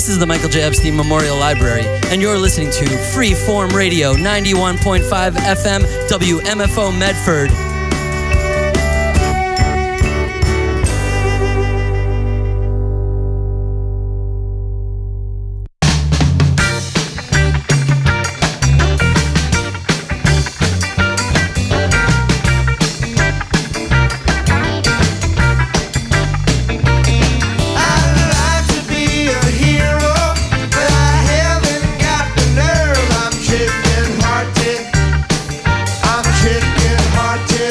This is the Michael J. Epstein Memorial Library, and you're listening to Freeform Radio, 91.5 FM, WMFO Medford. I'm chicken hearted.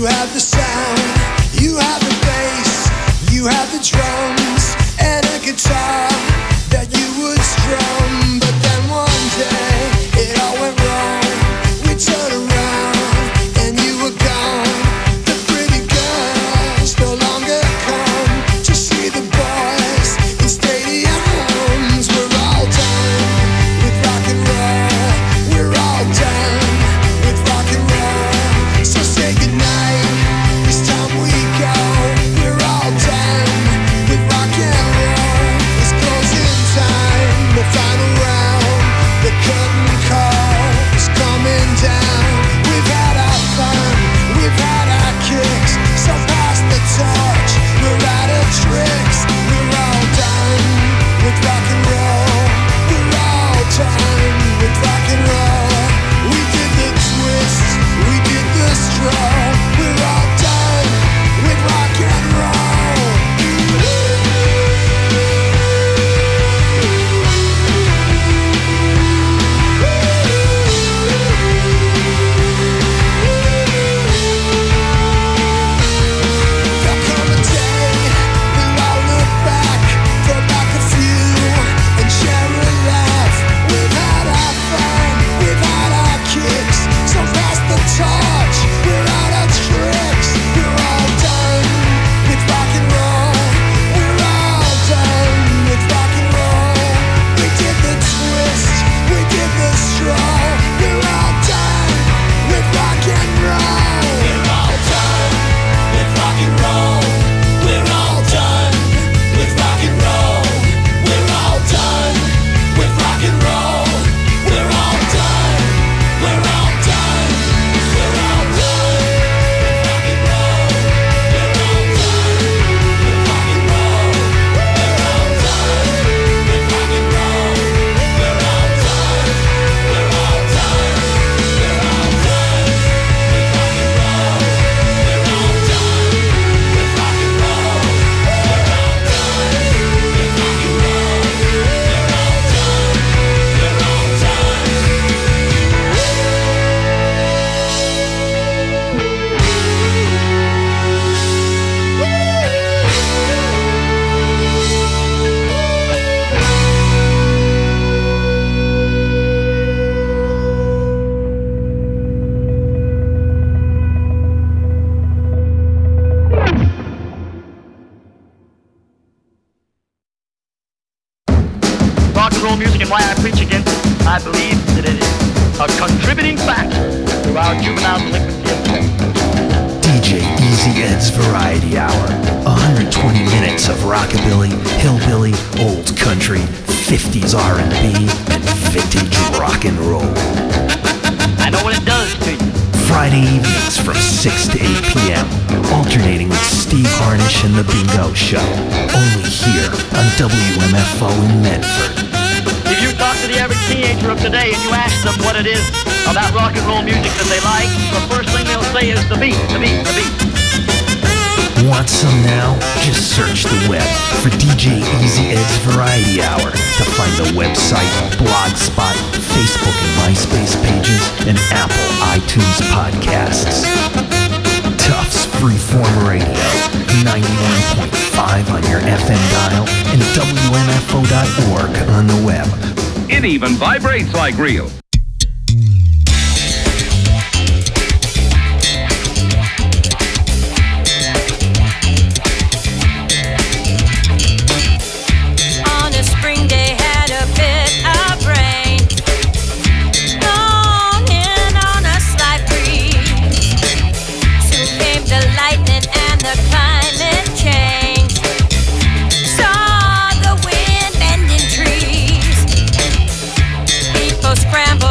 You have the sound, you have the bass, you have the drums and a guitar that you would strum. But then one day it all went wrong. We turned around and you were gone. The pretty girls no longer come to see the boys in stadium homes. We're all done with rock and roll. We're all done with rock and roll. So say goodnight, it's time we go. We're all done with rock and roll. It's closing time, the final round. The curtain call is coming down. We've had our fun, we've had our kicks. So pass the torch, we're out of tricks. We're all done with rock and roll. We're all done with rock and roll. We did the twist, we did the stroll. We're all done with rock and roll. There'll come a day we'll all look back, throw back a few and share a laugh. We've had our fun, we've had our kicks. So pass the torch, we're out of tricks. We're all done with rock and roll. We're all done with rock and roll. We did the twist, we did the stroll. We're all done with rock and roll. We're all done with rock and roll. We're all done with rock and roll. We're all done with rock and roll. We're all done. We're all done. We're all done with rock and roll. We're all done with rock and roll. We're all done with rock and roll. We're all done. We're all done. We're all done with rock and roll. We're all done with rock and roll. We're all done with rock and roll. We're all done. We're all Rock and roll music and why I preach against it. I believe that it is a contributing factor to our juvenile delinquency epidemic. DJ Easy Ed's Variety Hour. 120 minutes of rockabilly, hillbilly, old country, 50s R&B, and vintage rock and roll. I know what it does to you. Friday evenings from 6 to 8 p.m. Alternating with Steve Harnish and The Bingo Show. Only here on WMFO in Medford. If you talk to the average teenager of today and you ask them what it is about rock and roll music that they like, the first thing they'll say is the beat, the beat, the beat. Want some now? Just search the web for DJ Easy Ed's Variety Hour to find the website, Blogspot, Facebook and MySpace pages, and Apple iTunes podcasts. Tufts Freeform Radio, 91.5 on your FM dial and WMFO.org on the web. It even vibrates like real. On a spring day, had a bit of rain. Blown in on a slight breeze. Soon came the lightning and the climate change. Saw the wind bending trees. People scrambled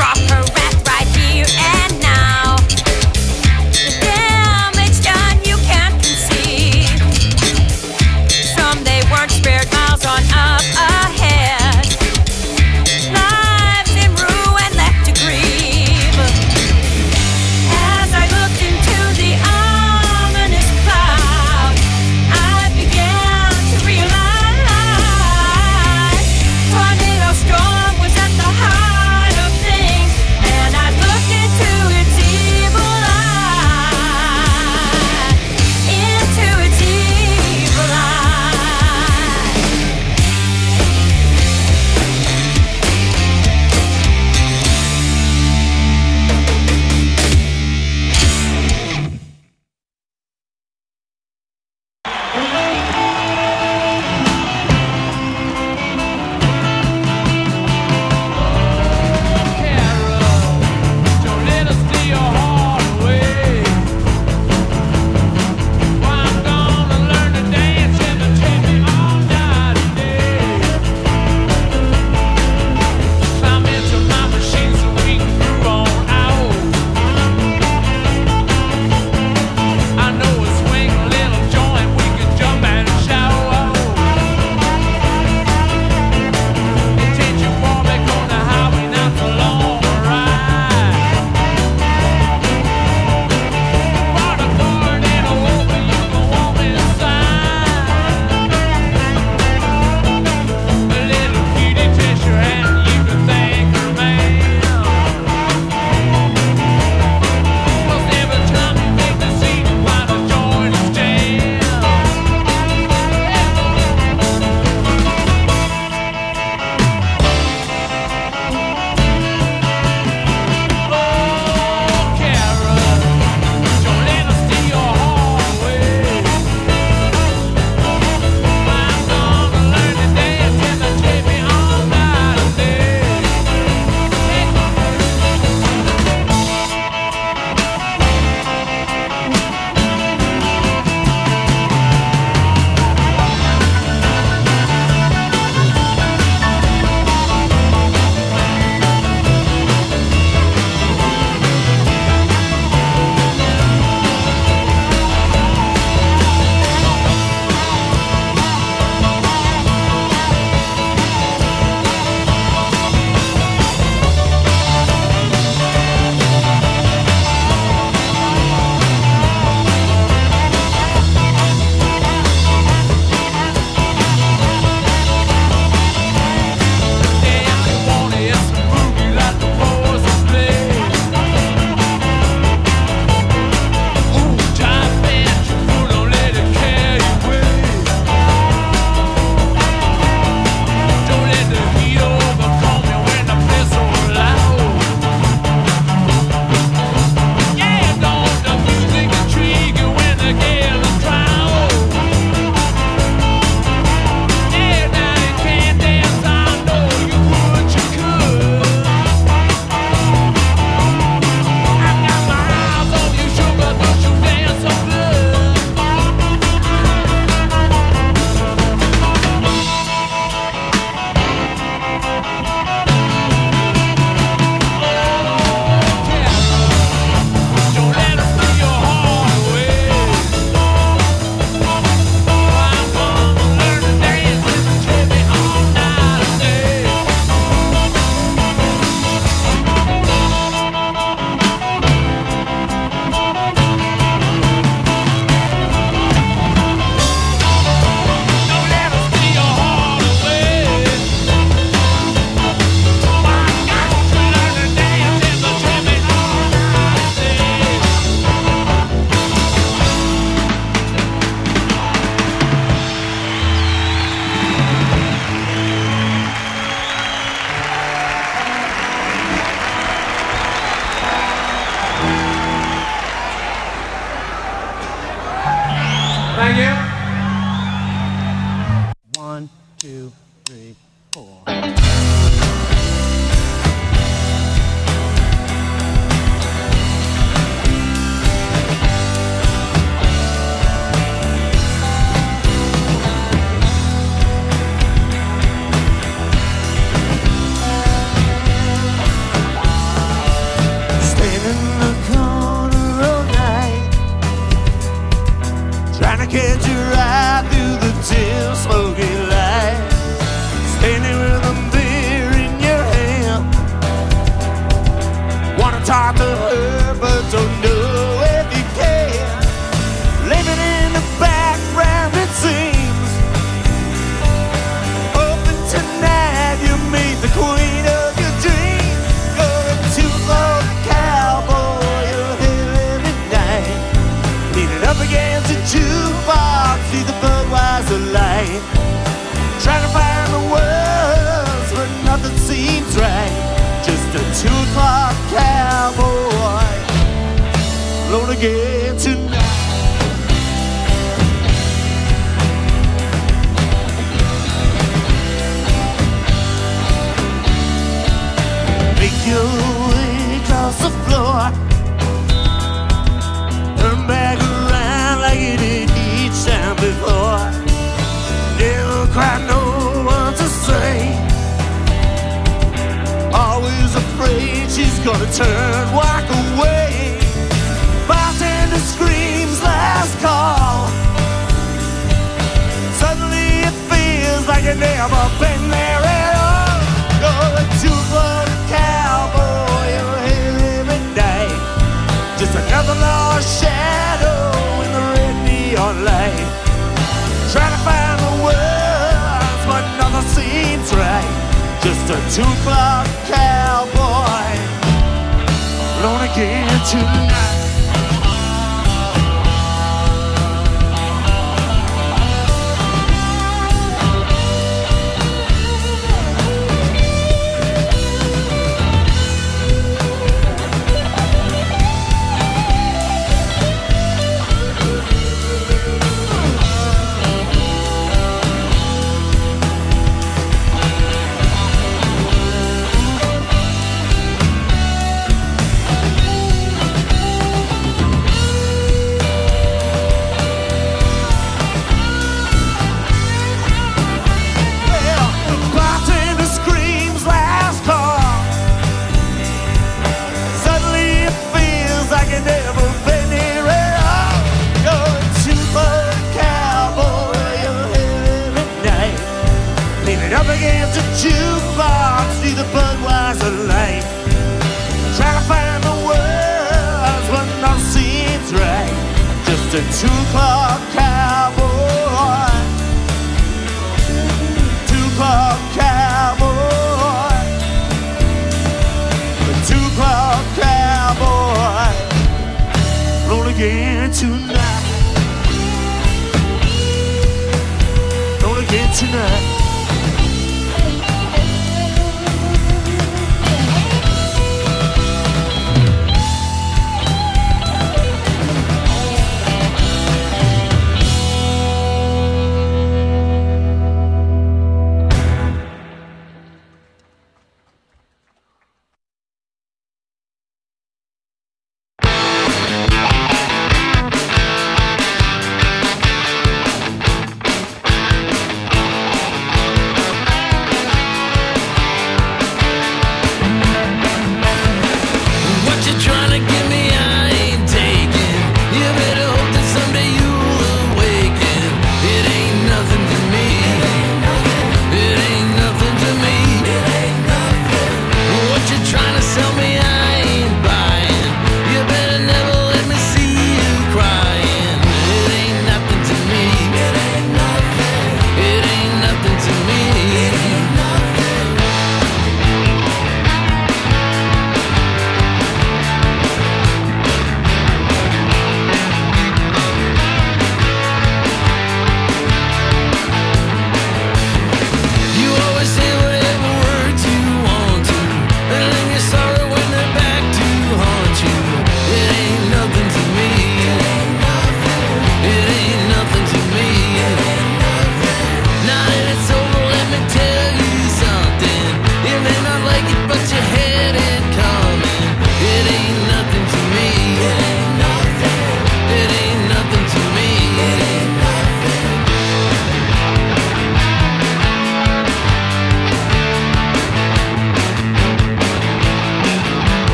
drop her at right here and now. The damage done you can't conceive. Some they weren't spared miles on up ahead. Lives in ruin left to grieve. As I looked into the ominous cloud, I began to realize tornado storm was at the heart of things, talk to her, but don't know if you can. Living in the background, it seems. Open tonight, you meet the queen of your dreams. Going to the cowboy, you're here every night. Leaning up against the jukebox, see the Budweiser light. Trying to find the words, but nothing seems right. Just a 2 o'clock cowboy, alone again tonight. Make your way across the floor, turn back around like you did each time before. Never quite know what to say. Always afraid she's gonna turn, walk away. Bartender screams last call. Suddenly it feels like you've never been there at all. You're a 2 o'clock cowboy, you're here every night. Just another lost shadow in the red neon light. Trying to find the words, but nothing seems right. Just a 2 o'clock cowboy, alone again tonight. Jukebox, see the Budweiser light. Try to find the words, but nothing seems right. Just a 2 o'clock cowboy, 2 o'clock cowboy, a 2 o'clock cowboy, roll again tonight, roll again tonight.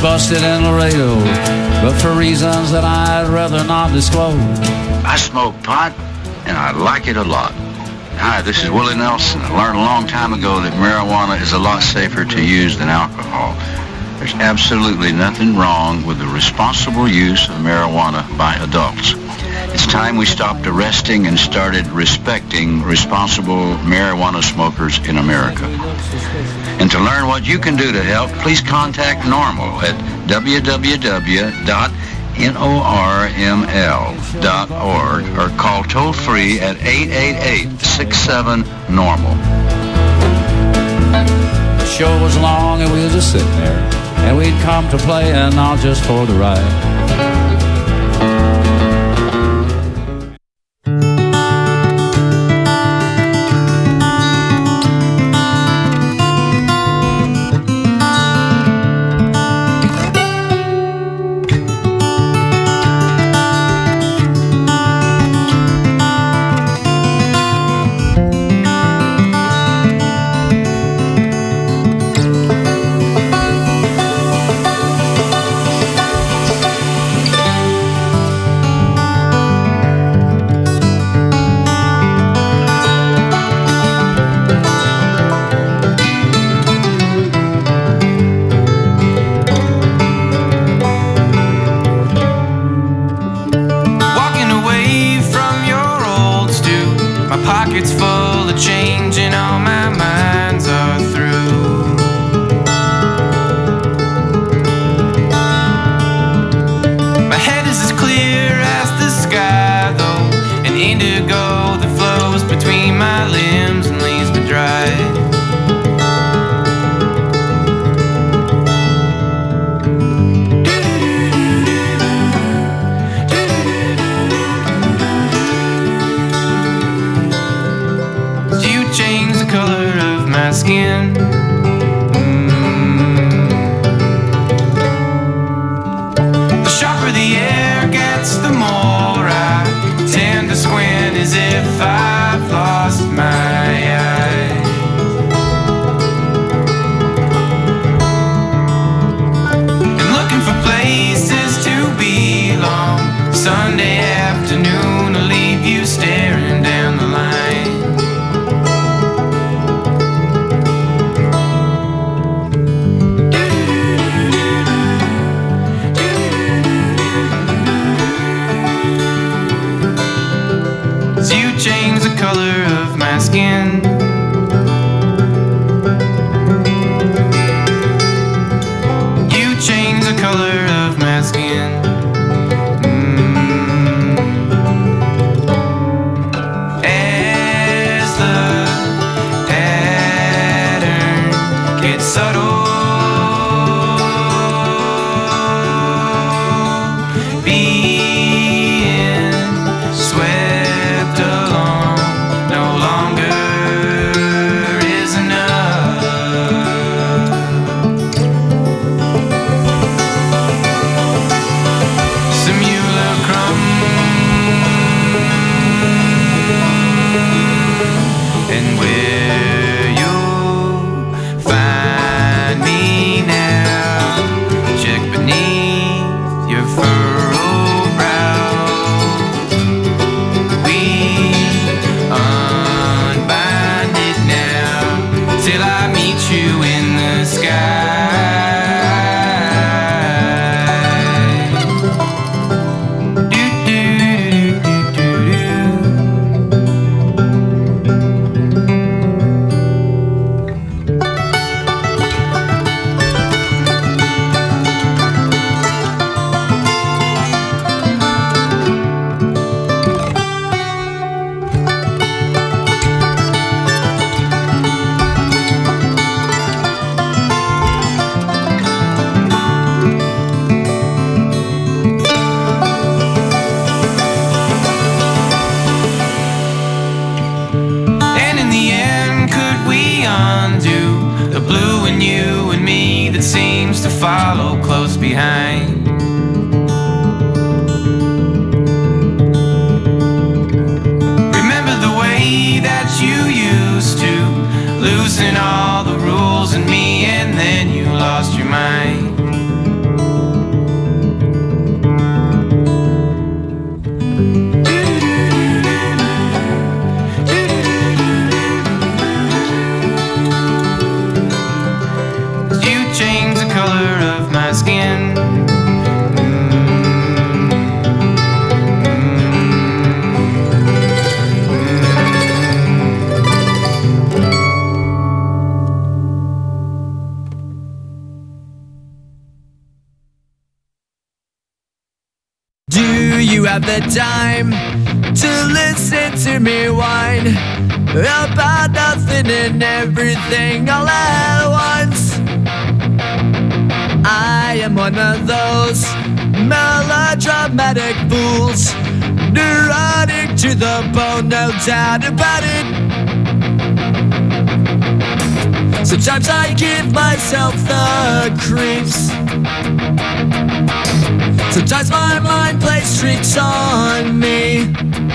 busted in Laredo, but for reasons that I'd rather not disclose. I smoke pot, and I like it a lot. Hi, this is Willie Nelson. I learned a long time ago that marijuana is a lot safer to use than alcohol. There's absolutely nothing wrong with the responsible use of marijuana by adults. It's time we stopped arresting and started respecting responsible marijuana smokers in America. And to learn what you can do to help, please contact NORML at www.norml.org or call toll-free at 888-67-NORML. The show was long and we was just sitting there, and we'd come to play and not just for the ride. Follow close behind. Remember the way that you used to loosen all the rules in me, and then you lost your mind. have the time to listen to me whine about nothing and everything all at once. I am one of those melodramatic fools, neurotic to the bone, no doubt about it. Sometimes I give myself the creeps. Sometimes my mind plays tricks on me.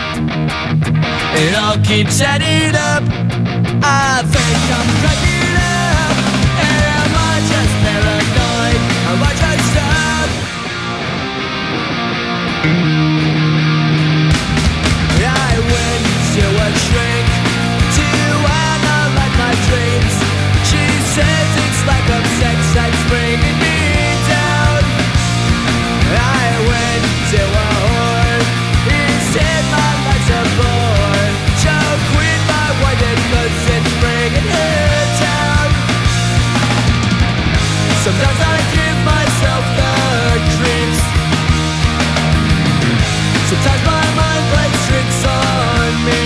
It all keeps adding up. I think I'm cracking up. Am I just paranoid? Am I just up? I went to a shrink to analyze my dreams. She says it's like a sex that's bringing me down. I went to a whore. He said my life's a bore. Choke with my wife because it's bringing her down. Sometimes I give myself the creeps. Sometimes my mind plays tricks on me.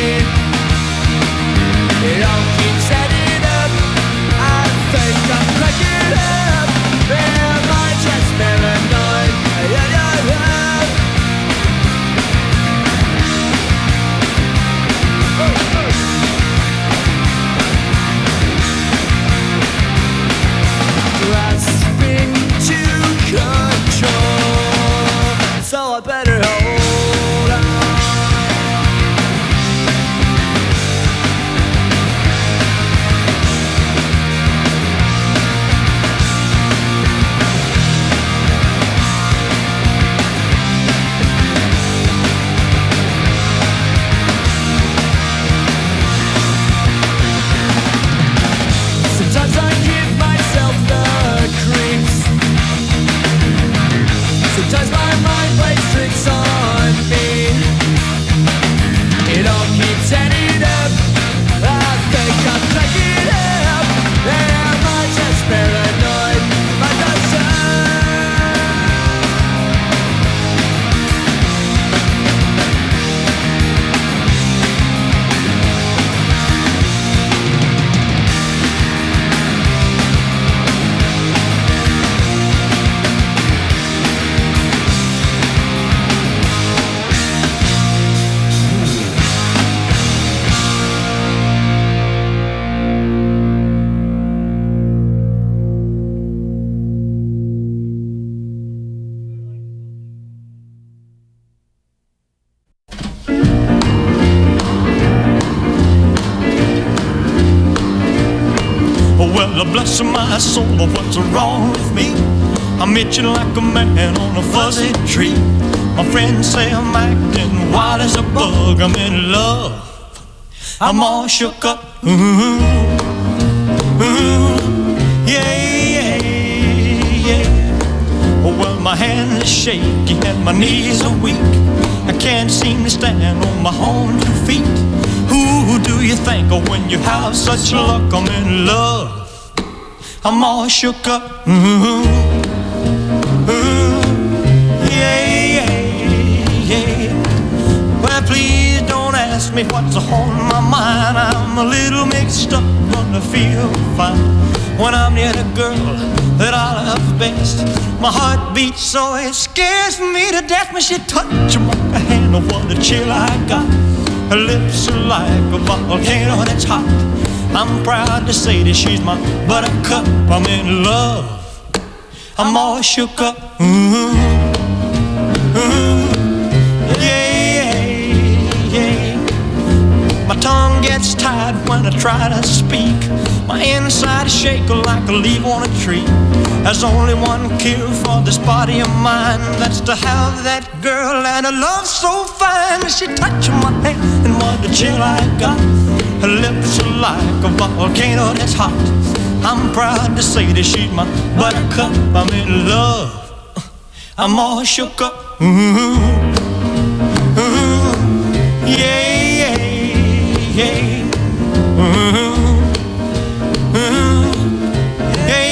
It all keeps adding up. I think I'm cracking up. Am I just paranoid? Grasping to control, so I better hold on. Sometimes I give myself the creeps. Sometimes my mind plays tricks on me. It all keeps adding up. I think I'm cracking up. Am I just paranoid? Am I just Well, bless my soul, what's wrong with me? I'm itching like a man on a fuzzy tree. My friends say I'm acting wild as a bug. I'm in love. I'm all shook up. Ooh, ooh, yeah, yeah, yeah. Well, my hand is shaky and my knees are weak. I can't seem to stand on my own 2 feet. Who do you think of when you have such luck? I'm in love. I'm all shook up. Ooh, ooh, yeah, yeah, yeah. Well, please don't ask me what's on my mind. I'm a little mixed up, but I feel fine when I'm near the girl that I love best. My heart beats so it scares me to death when she touches my hand. Oh, what a chill I got. Her lips are like a volcano that's hot. I'm proud to say that she's my buttercup. I'm in love. I'm all shook up. Ooh, ooh, yeah, yeah. My tongue gets tied when I try to speak. My inside is shaking like a leaf on a tree. There's only one cure for this body of mine. That's to have that girl and a love so fine. She touched my hand and what a chill I got. Her lips are like a volcano that's hot. I'm proud to say that she's my buttercup. I'm in love. I'm all shook up. Ooh, ooh, yeah, yeah, yeah. Ooh, ooh, yeah,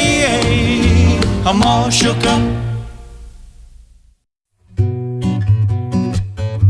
yeah. I'm all shook up.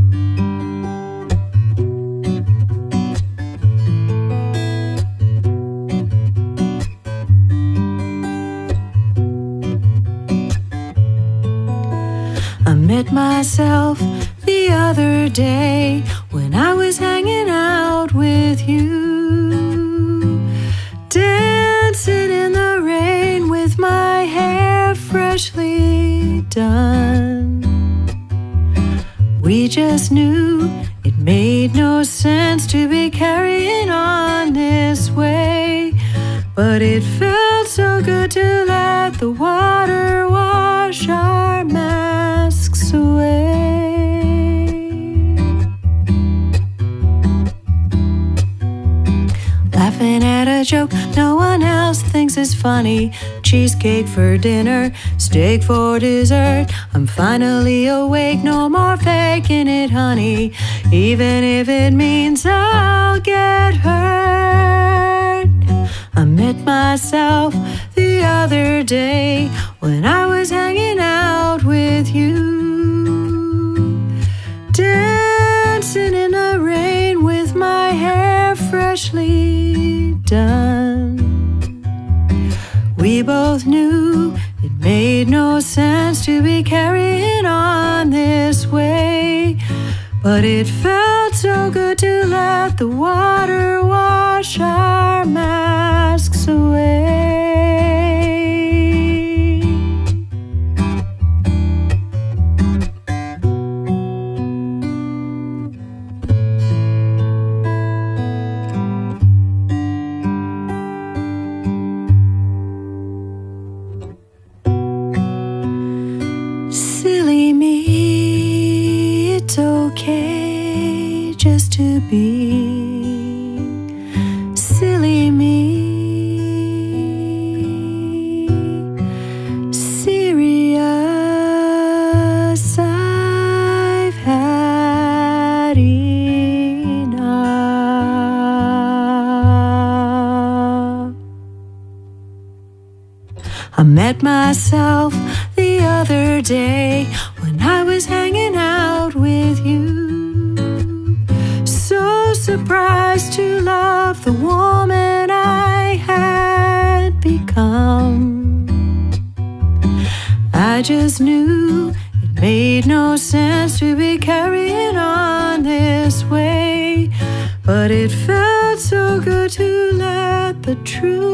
myself the other day when I was hanging out with you, dancing in the rain with my hair freshly done. We just knew it made no sense to be carrying on this way, but it felt so good to let the water wash our masks away. Laughing at a joke no one else thinks is funny. Cheesecake for dinner, steak for dessert. I'm finally awake, no more faking it, honey, even if it means I'll get hurt. I met myself the other day when I was hanging out with you, dancing in the rain with my hair freshly done. We both knew it made no sense to be carrying on this way, but it felt so good to let the water wash our masks away. Silly me, it's okay just to be silly me. Serious, I've had enough. I met myself the other day when I was hanging out with you, so surprised to love the woman I had become. I just knew it made no sense to be carrying on this way, but it felt so good to let the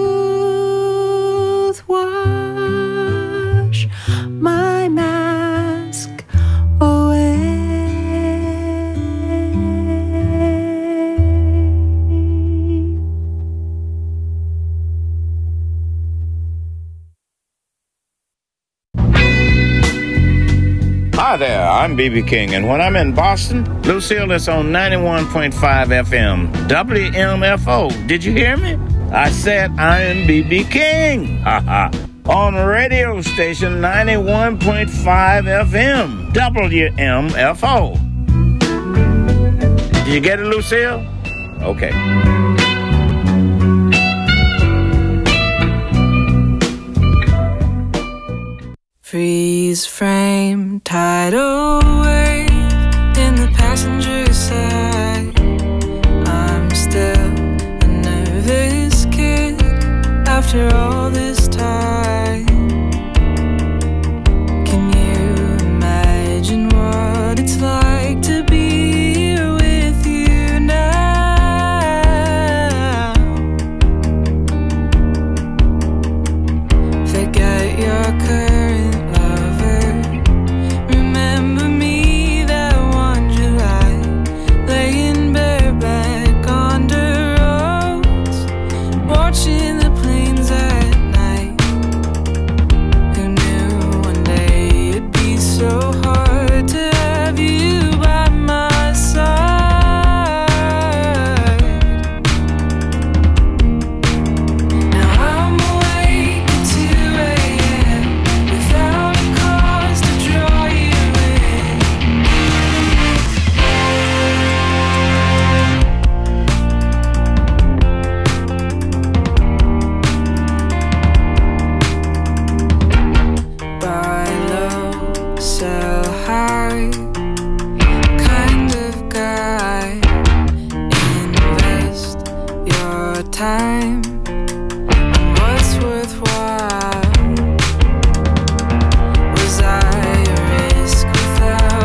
truth wash my mask away. Hi there, I'm B.B. King, and when I'm in Boston, Lucille is on 91.5 FM, WMFO. Did you hear me? I said I am B.B. King. Haha. On radio station 91.5 FM, WMFO. Did you get it, Lucille? Okay. Freeze frame, tidal wave in the passenger side. I'm still a nervous kid after all this time. Can you imagine what it's like to be here with you now? Forget your current lover. Remember me that one July, laying bareback on the roads, watching the planes at night. Who knew one day it'd be so hard to have you by my side? Now I'm awake at 2 a.m. without a cause to draw you in. Buy low, sell high, kind of guy. Invest your time in what's worthwhile. Was I a risk without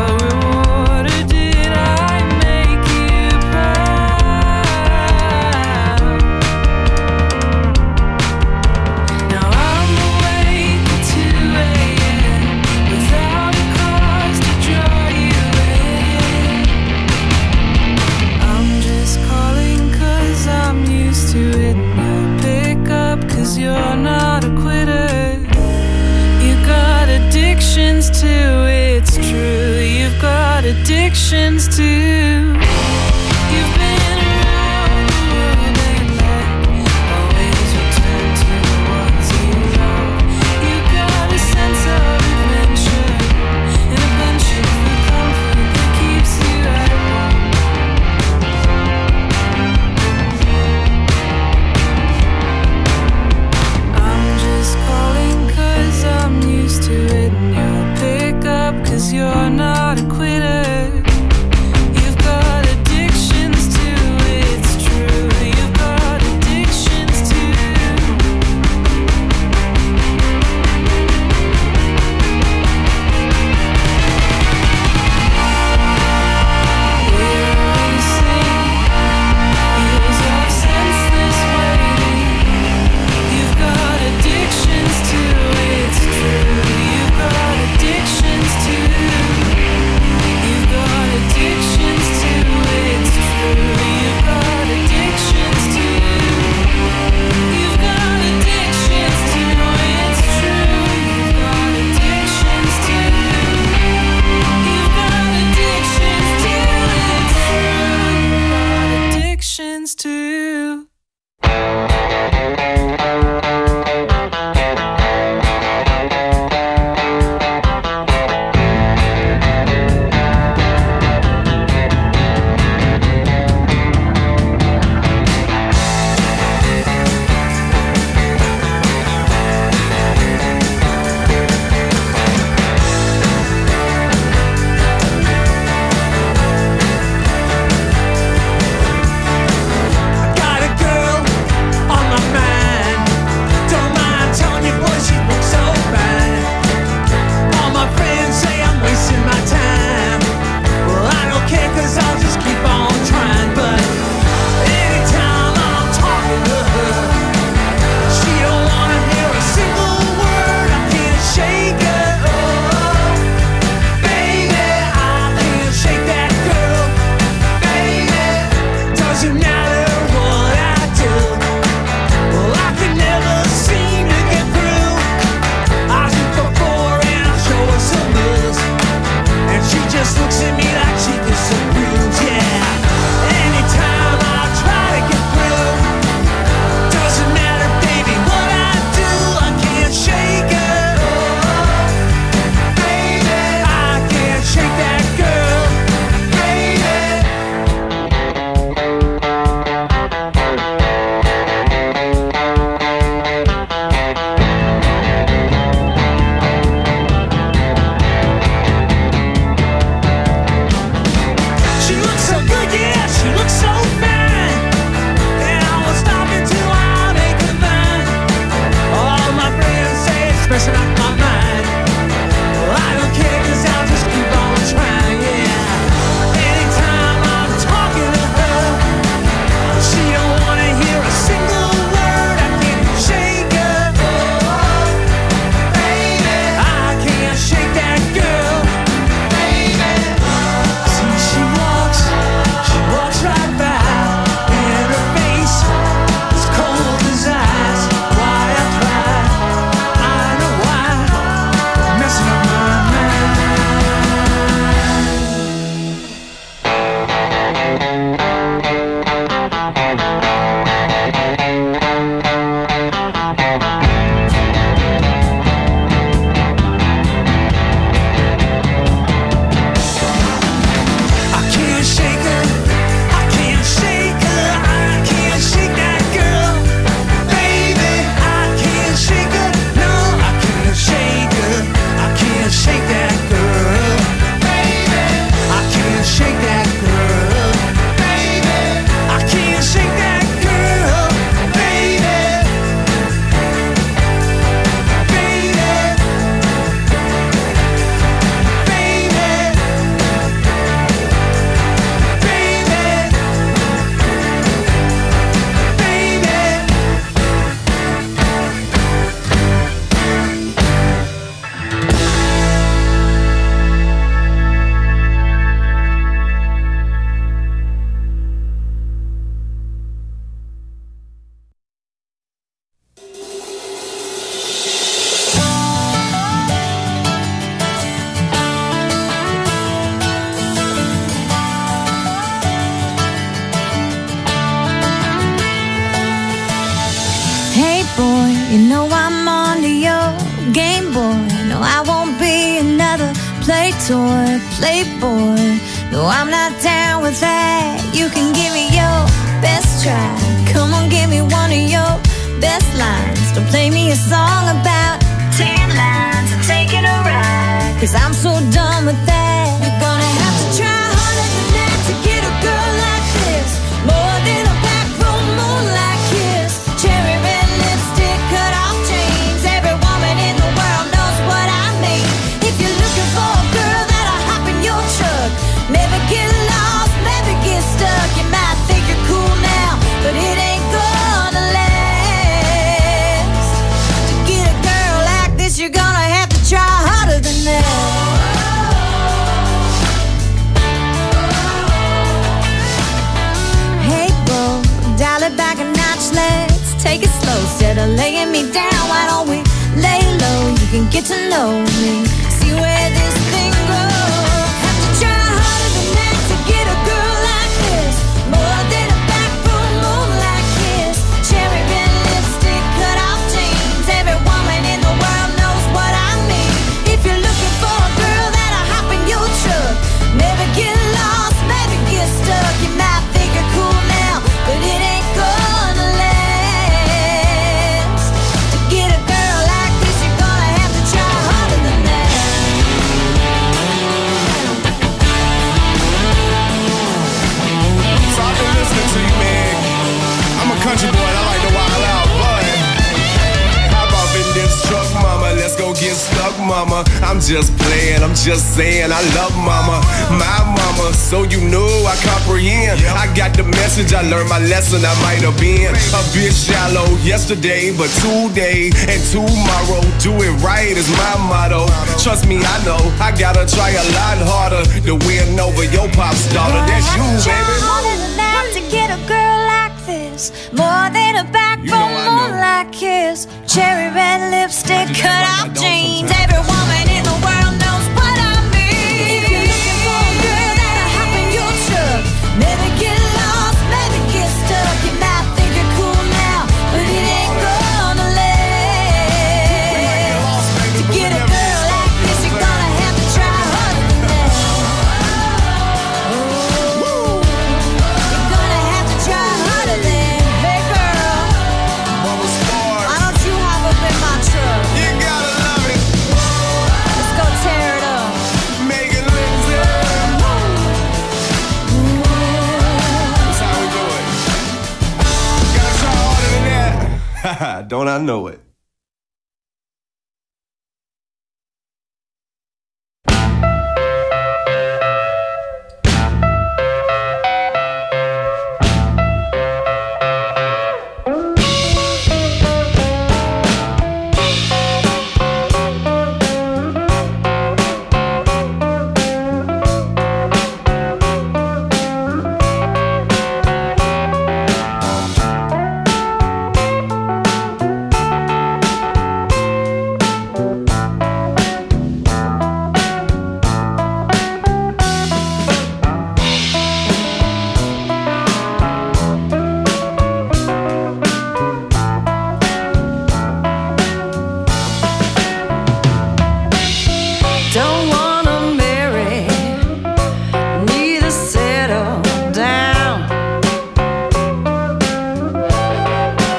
addictions too. It's true, you've got addictions too. You've been around the world and back, always return to the ones you love. You got a sense of adventure and a penchant for comfort that keeps you at home. I'm just calling 'cause I'm used to it, and you'll pick up 'cause you're not a quitter. boy, you know I'm on to your Game Boy. No, I won't be another play toy, playboy. No, I'm not down with that. You can give me your best try. Come on, give me one of your best lines. Don't play me a song about 10 lines and taking a ride, 'cause I'm so done with that. You're gonna have to try harder than that to get a girl like this. More than a backroom moonlight kiss. Cherry red lipstick, cut off jeans. Every woman in the world knows what I mean. If you're looking for a girl that'll hop in your truck, never get lost, never get stuck. You might think you're cool now, but it ain't gonna last. To get a girl like this, you're gonna have to try harder than that. Hey, bro, dial it back a notch, let's take it slow. Instead of laying me down, why don't we lay low? You can get to know me, see where this thing goes. Have to try harder than that to get a girl like this. More than a backroom moonlight kiss. Cherry red lipstick, cut off jeans. Every woman in the world knows what I mean. If you're looking for a girl that'll hop in your truck, never get lost, never get stuck. You might think you're cool now, but it ain't gonna last. To get a girl like this, you're gonna have to try harder than that. So I've been listening to you, man. I'm a country boy, I like to wild out, but hop off in this truck, mama. Let's go get stuck, mama. I'm just playing, I'm just saying I love mama, my mama. So you know I comprehend. I got the message, I learned my lesson. I might have been a bit shallow yesterday, but today and tomorrow, do it right is my motto. Trust me, I know I gotta try a lot harder to win over your pop's daughter. That's you, baby. Harder than that to get a girl like this. More than a backroom moonlight kiss. Cherry red lipstick, cut off jeans. Every woman in the world knows what I mean. If you're looking for a girl that'll hop in your truck, never get lost, never get stuck. You might think you're cool now, but it ain't gonna last. To get a girl like this, you're gonna have to try harder than that. You're gonna have to try harder than, hey girl, why don't you hop up in my truck? You gotta love it. Let's go tear it up. Megan Lindsay. That's how we do it. Gotta try harder than that. Don't I know it?